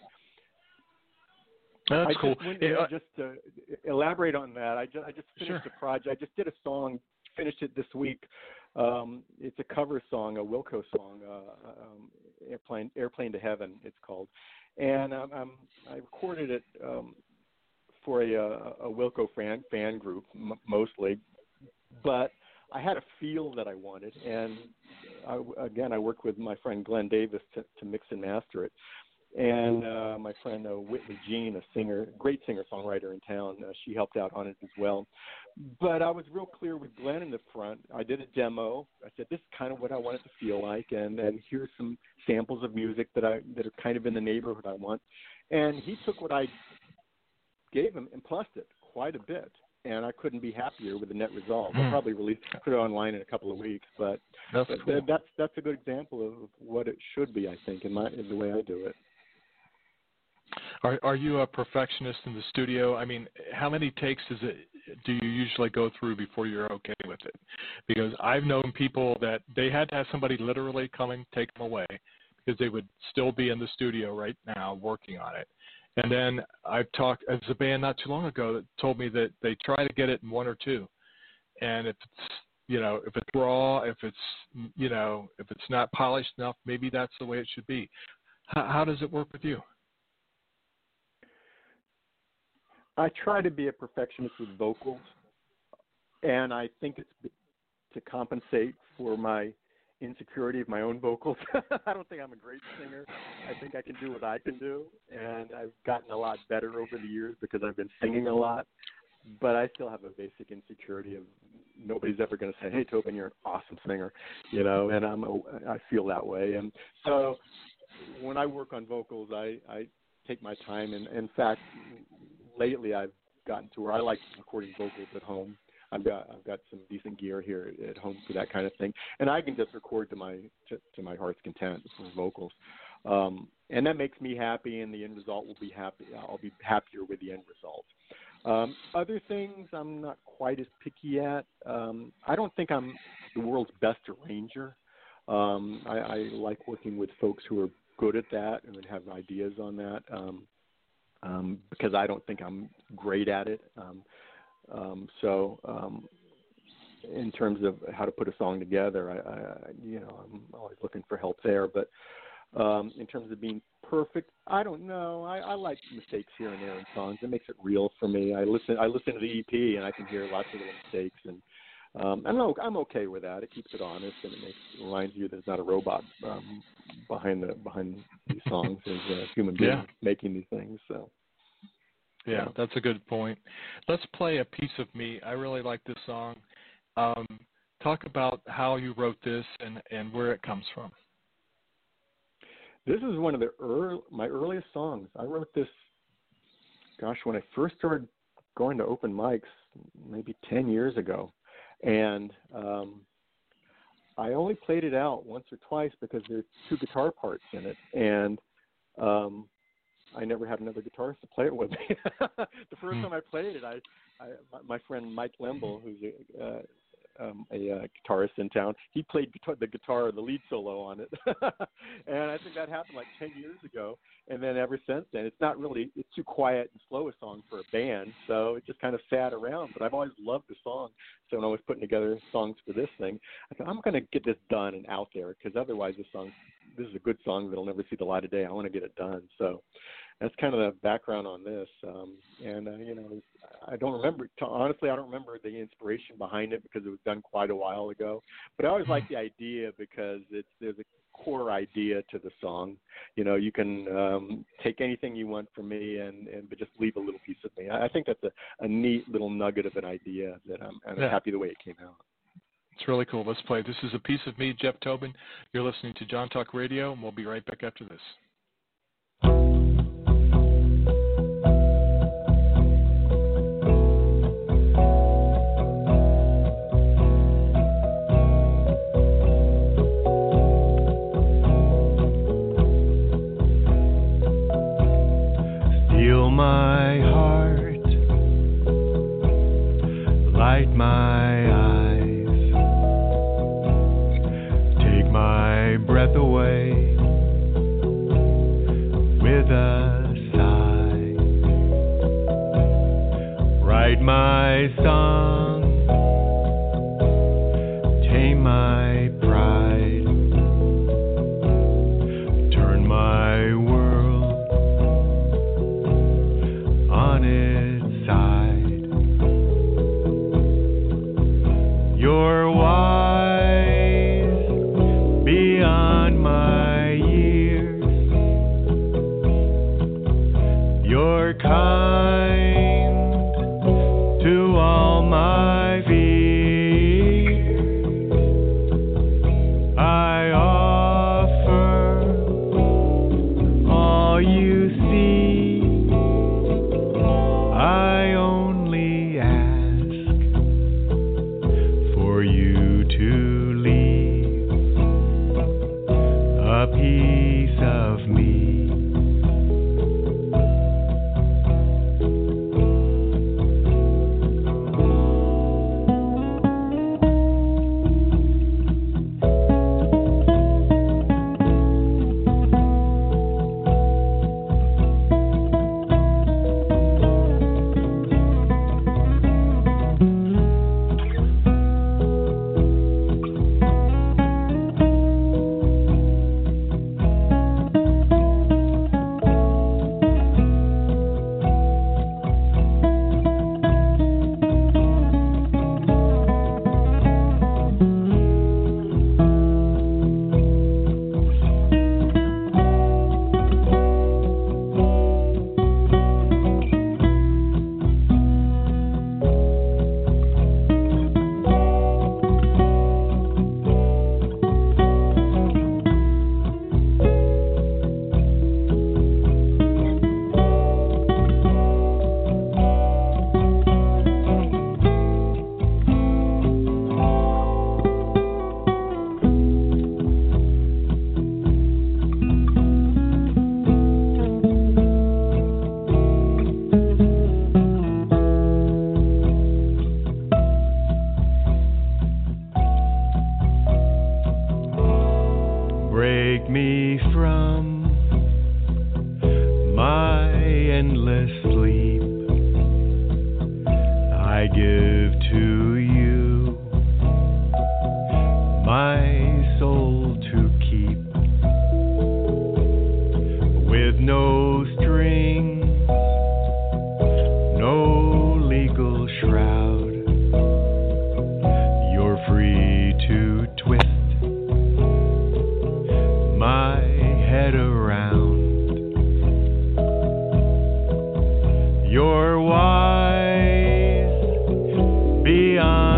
That's I cool. Just, when, yeah, just to elaborate on that, I just, I just finished sure. a project. I just did a song, finished it this week. Um, it's a cover song, a Wilco song, uh, um, Airplane Airplane to Heaven, it's called. And um, um, I recorded it um, for a, a Wilco fan, fan group, m- mostly. But I had a feel that I wanted. And, I, again, I worked with my friend Glenn Davis to, to mix and master it. And uh, my friend uh, Whitley Jean, a singer, great singer-songwriter in town, uh, she helped out on it as well. But I was real clear with Glenn in the front. I did a demo. I said, this is kind of what I want it to feel like, and, and here's some samples of music that I that are kind of in the neighborhood I want. And he took what I gave him and plussed it quite a bit. And I couldn't be happier with the net result. I'll probably release put it online in a couple of weeks, but, that's, but cool. that's that's a good example of what it should be, I think, in my in the way I do it. Are are you a perfectionist in the studio? I mean, how many takes does it do you usually go through before you're okay with it? Because I've known people that they had to have somebody literally come and take them away because they would still be in the studio right now working on it. And then I've talked as a band not too long ago that told me that they try to get it in one or two, and if it's you know if it's raw, if it's you know if it's not polished enough, maybe that's the way it should be. How, how does it work with you? I try to be a perfectionist with vocals, and I think it's to compensate for my insecurity of my own vocals. I don't think I'm a great singer. I think I can do what I can do, and I've gotten a lot better over the years because I've been singing a lot, but I still have a basic insecurity of nobody's ever going to say, hey, Tobin, you're an awesome singer, you know, and I'm a, I feel that way. And so when I work on vocals, I, I take my time, and in fact, lately I've gotten to where I like recording vocals at home. I've got I've got some decent gear here at home for that kind of thing, and I can just record to my to, to my heart's content with vocals, um, and that makes me happy. And the end result will be happy. I'll be happier with the end result. Um, other things I'm not quite as picky at. Um, I don't think I'm the world's best arranger. Um, I, I like working with folks who are good at that and have ideas on that. Um, Um, because I don't think I'm great at it. Um, um, so, um, in terms of how to put a song together, I, I, you know, I'm always looking for help there. But um, in terms of being perfect, I don't know. I, I like mistakes here and there in songs. It makes it real for me. I listen. I listen to the E P, and I can hear lots of little mistakes, and um, I'm I'm okay with that. It keeps it honest, and it makes it reminds you that there's not a robot um, behind the behind these songs. There's a human being Yeah. making these things. So. Yeah, that's a good point. Let's play A Piece of Me. I really like this song. Um, talk about how you wrote this and, and where it comes from. This is one of the early, my earliest songs. I wrote this, gosh, when I first started going to open mics, maybe ten years ago. And um, I only played it out once or twice because there's two guitar parts in it. And um, I never had another guitarist to play it with me. The first time I played it, I, I my friend Mike Lemble, who's a, uh, um, a uh, guitarist in town, he played guitar, the guitar, the lead solo on it. And I think that happened like ten years ago. And then ever since then, it's not really, it's too quiet and slow a song for a band. So it just kind of sat around. But I've always loved the song. So when I was putting together songs for this thing, I thought, I'm going to get this done and out there, because otherwise this song, this is a good song that'll never see the light of day. I want to get it done. So that's kind of the background on this. Um, and, uh, you know, I don't remember, honestly, I don't remember the inspiration behind it because it was done quite a while ago. But I always like the idea because it's there's a core idea to the song. You know, you can um, take anything you want from me and, and but just leave a little piece of me. I think that's a, a neat little nugget of an idea that I'm, I'm yeah. happy the way it came out. It's really cool. Let's play. This is A Piece of Me, Jeff Tobin. You're listening to John Talk Radio, and we'll be right back after this. Steal my heart, light my eyes, take my breath away with a sigh, write my song, tame my pride, turn my world on its side. You're wise beyond my years. You're kind to all my fears. I offer all you see. I only ask for you to leave a piece of me. Break me from my endless sleep. I give to you my soul to keep, with no strings, no legal shroud. You're free to twist my head around. You're wise beyond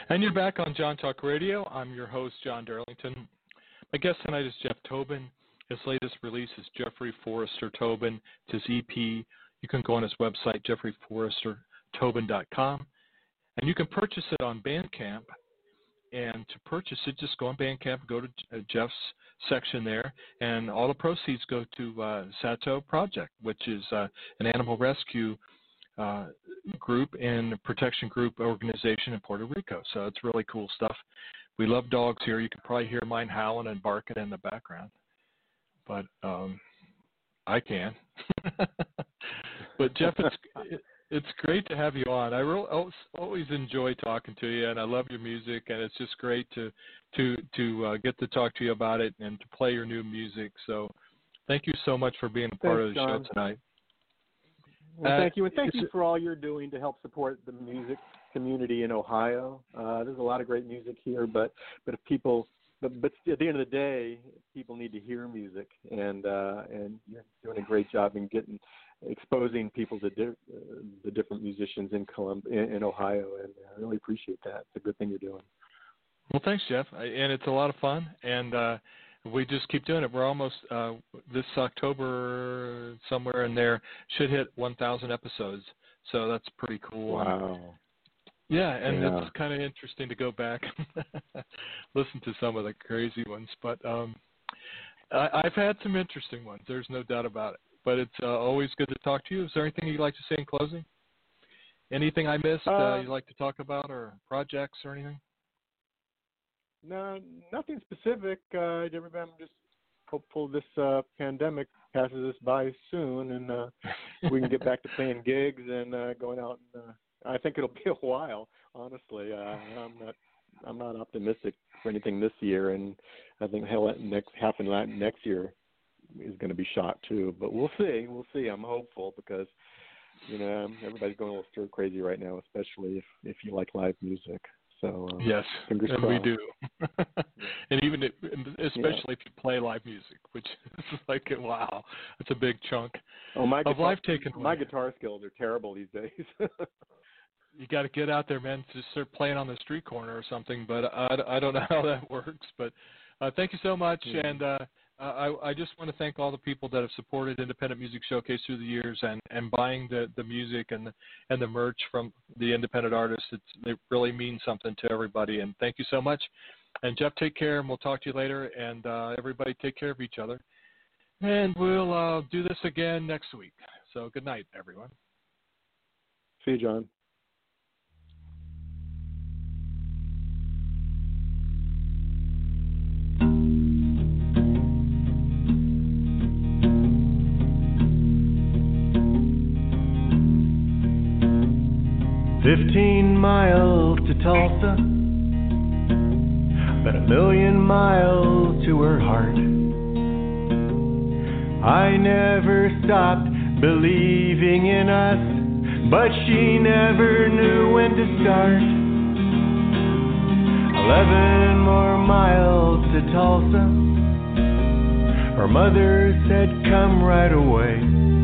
And you're back on John Talk Radio. I'm your host, John Darlington. My guest tonight is Jeff Tobin. His latest release is Jeffrey Forrester Tobin. It's his E P. You can go on his website, jeffrey forrester tobin dot com, and you can purchase it on Bandcamp. And to purchase it, just go on Bandcamp, go to Jeff's section there, and all the proceeds go to uh, Sato Project, which is uh, an animal rescue uh, group and protection group organization in Puerto Rico. So it's really cool stuff. We love dogs here. You can probably hear mine howling and barking in the background, but um, I can. But Jeff, it's it's great to have you on. I really always enjoy talking to you, and I love your music, and it's just great to to to uh, get to talk to you about it and to play your new music. So thank you so much for being a part Thanks, of the John. show tonight. Well, Uh, thank you, and thank you for all you're doing to help support the music community in Ohio. Uh, there's a lot of great music here, but but if people, but, but at the end of the day, people need to hear music, and uh, and you're doing a great job in getting exposing people to di- uh, the different musicians in Colum- in, in Ohio, and I really appreciate that. It's a good thing you're doing. Well, thanks, Jeff, I- and it's a lot of fun, and uh, we just keep doing it. We're almost uh, this October, somewhere in there, should hit one thousand episodes, so that's pretty cool. Wow. Yeah, and Yeah. it's kind of interesting to go back and listen to some of the crazy ones. But um, I, I've had some interesting ones. There's no doubt about it. But it's uh, always good to talk to you. Is there anything you'd like to say in closing? Anything I missed uh, Uh, you'd like to talk about, or projects or anything? No, nothing specific. Uh, I'm just hopeful this uh, pandemic passes us by soon, and uh, we can get back to playing gigs and uh, going out. And uh, I think it'll be a while, honestly. Uh, I'm not, I'm not optimistic for anything this year, and I think hell, next half and next year is going to be shot too. But we'll see. We'll see. I'm hopeful because you know everybody's going a little stir crazy right now, especially if if you like live music. So um, Yes, fingers and crossed. we do. And even if, especially yeah. if you play live music, which is like, wow, it's a big chunk oh, my of guitar, life taken away. My guitar skills are terrible these days. You got to get out there, man. Just start playing on the street corner or something. But I, I don't know how that works. But uh, thank you so much. Mm-hmm. And uh, I, I just want to thank all the people that have supported Independent Music Showcase through the years and, and buying the, the music and the, and the merch from the independent artists. It's, it really means something to everybody. And thank you so much. And Jeff, take care, and we'll talk to you later. And uh, everybody take care of each other. And we'll uh, do this again next week. So good night, everyone. See you, John. Fifteen miles to Tulsa, but a million miles to her heart. I never stopped believing in us, but she never knew when to start. Eleven more miles to Tulsa. Her mother said, come right away.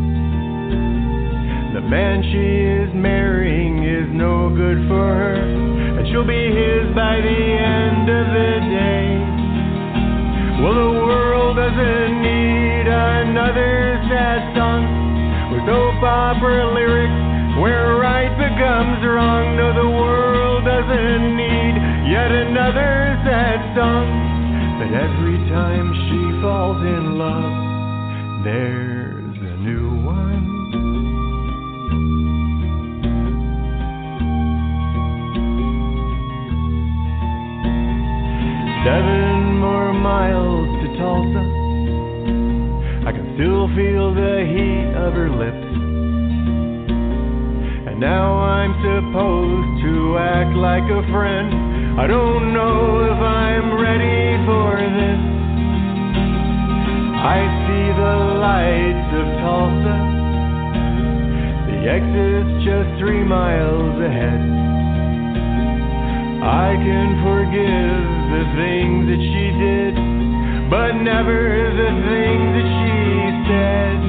The man she is marrying is no good for her, and she'll be his by the end of the day. Well, the world doesn't need another sad song with soap opera lyrics where right becomes wrong. No, the world doesn't need yet another sad song, but every time she falls in love, there's a new one. Seven more miles to Tulsa. I can still feel the heat of her lips. And now I'm supposed to act like a friend. I don't know if I'm ready for this. I see the lights of Tulsa. The exit's just three miles ahead. I can forgive the things that she did, but never the things that she said.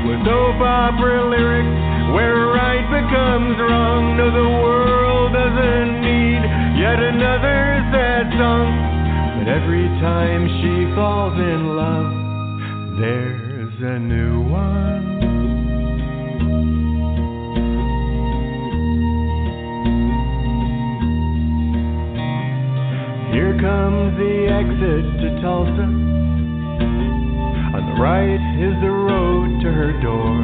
with soap opera lyrics where right becomes wrong. No, the world doesn't need yet another sad song. But every time she falls in love, there's a new one. Here comes the exit to Tulsa. On the right is the road to her door.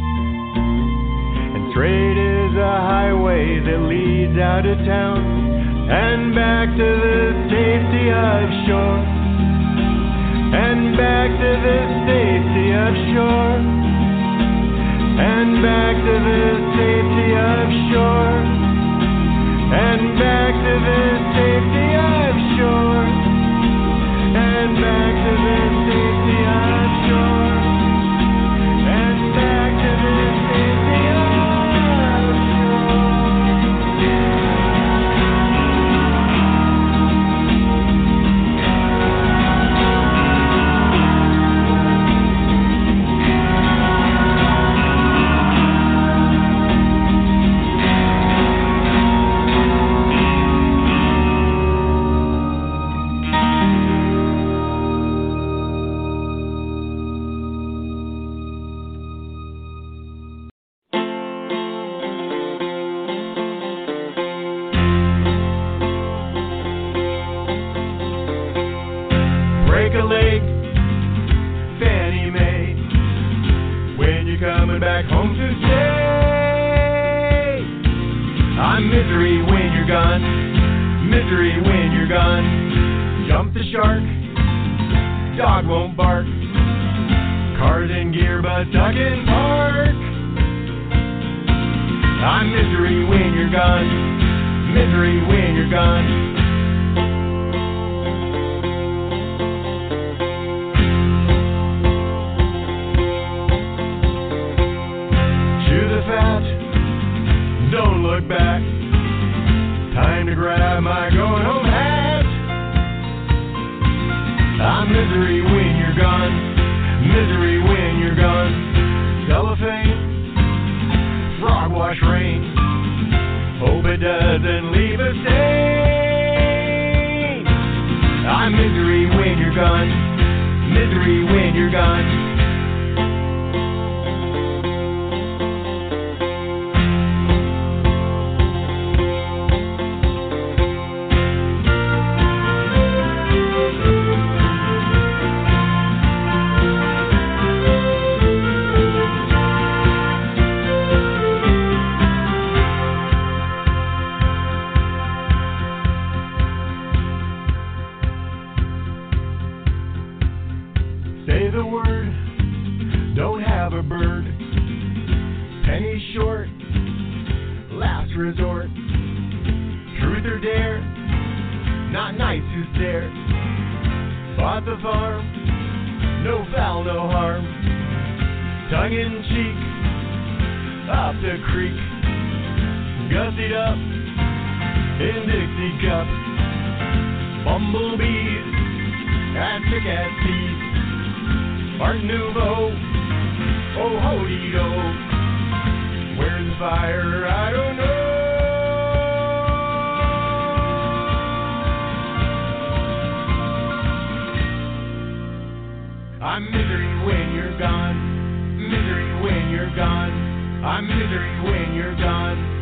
And straight is a highway that leads out of town and back to the safety of shore. And back to the safety of shore. And back to the safety of shore. And back to the safety of shore. And back to the safety of shore. And back to the safety of break a leg, Fannie Mae, when you're coming back home to stay. I'm misery when you're gone, misery when you're gone. Jump the shark, dog won't bark. Cars in gear but stuck in park. I'm misery when you're gone, misery when you're gone. Don't look back. Time to grab my going home hat. I'm misery when you're gone, misery when you're gone. Cellophane, frog wash rain. Hope it doesn't leave a stain. I'm misery when you're gone, misery when you're gone. Say the word, don't have a bird. Penny short, last resort. Truth or dare, not nice who stare. Bought the farm, no foul, no harm. Tongue in cheek, up the creek. Gussied up in Dixie cup. Bumblebees and sick as teeth. Art Nouveau, oh ho-dee-do. Where's the fire? I don't know. I'm misery when you're gone, misery when you're gone. I'm misery when you're gone.